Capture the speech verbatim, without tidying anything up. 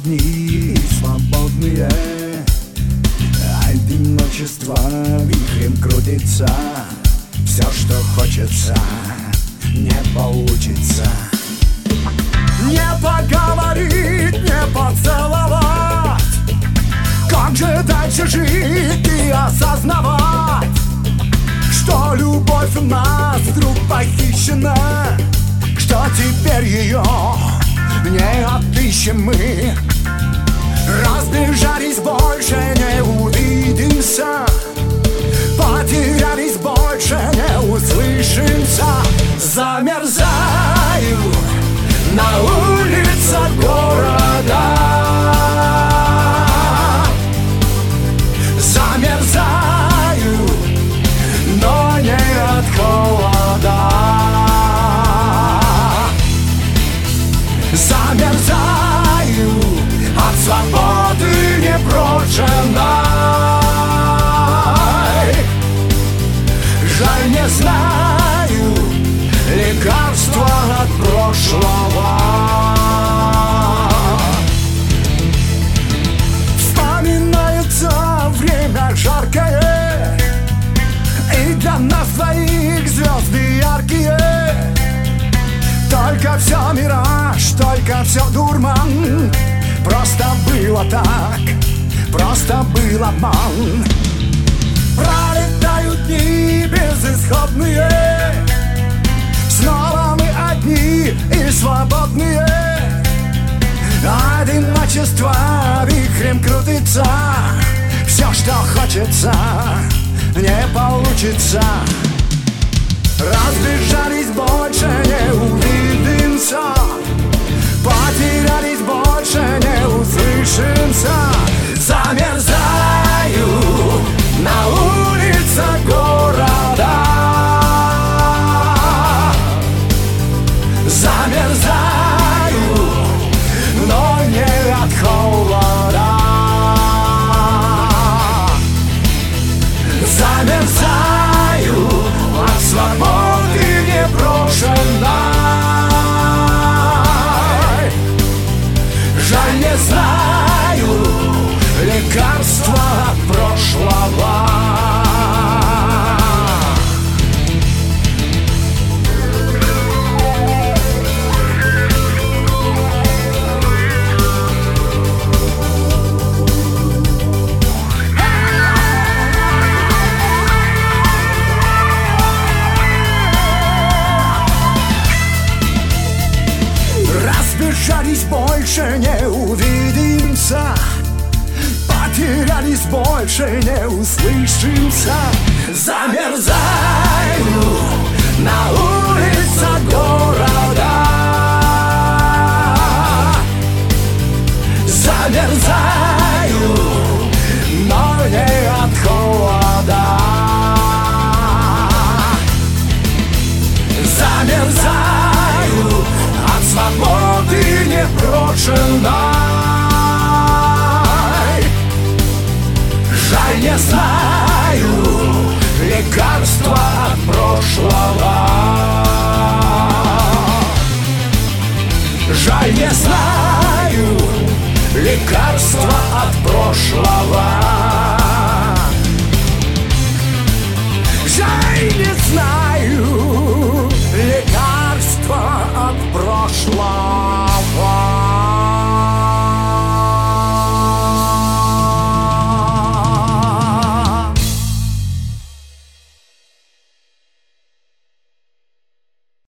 одни и свободные. Одиночество вихрем крутится. Все, что хочется, не получится. Не поговорить, не поцеловать. Как же дальше жить и осознавать, что любовь у нас вдруг похищена, что теперь ее не отыщем мы. Разбежались, больше не увидимся, потерялись, больше не услышимся. Замерзаю на улицах города, замерзаю, но не от холода. Замерзаю от свободы непрошенной. Жаль, не знаю лекарства от прошлого. Вспоминается время жаркое, и для нас двоих звезды яркие. Только все мираж, только все дурман. Просто было так, просто был обман. Пролетают дни безысходные, снова мы одни и свободные. Одиночество вихрем крутится. Все, что хочется, не получится. Разбежались, больше не увидимся, потерялись, больше не услышимся. Замерзаю на улицах города, замерзаю, но не от холода. Замерзаю от свободы непрошенной. Жаль, не знаю лекарства от прошлого. Разбежались, больше не увидимся, потерялись, больше не услышимся. Замерзаю на улицах города, замерзаю, но не от холода. Замерзаю от свободы непрошенной. Жаль, не знаю лекарства от прошлого. Жаль, не знаю лекарства от прошлого.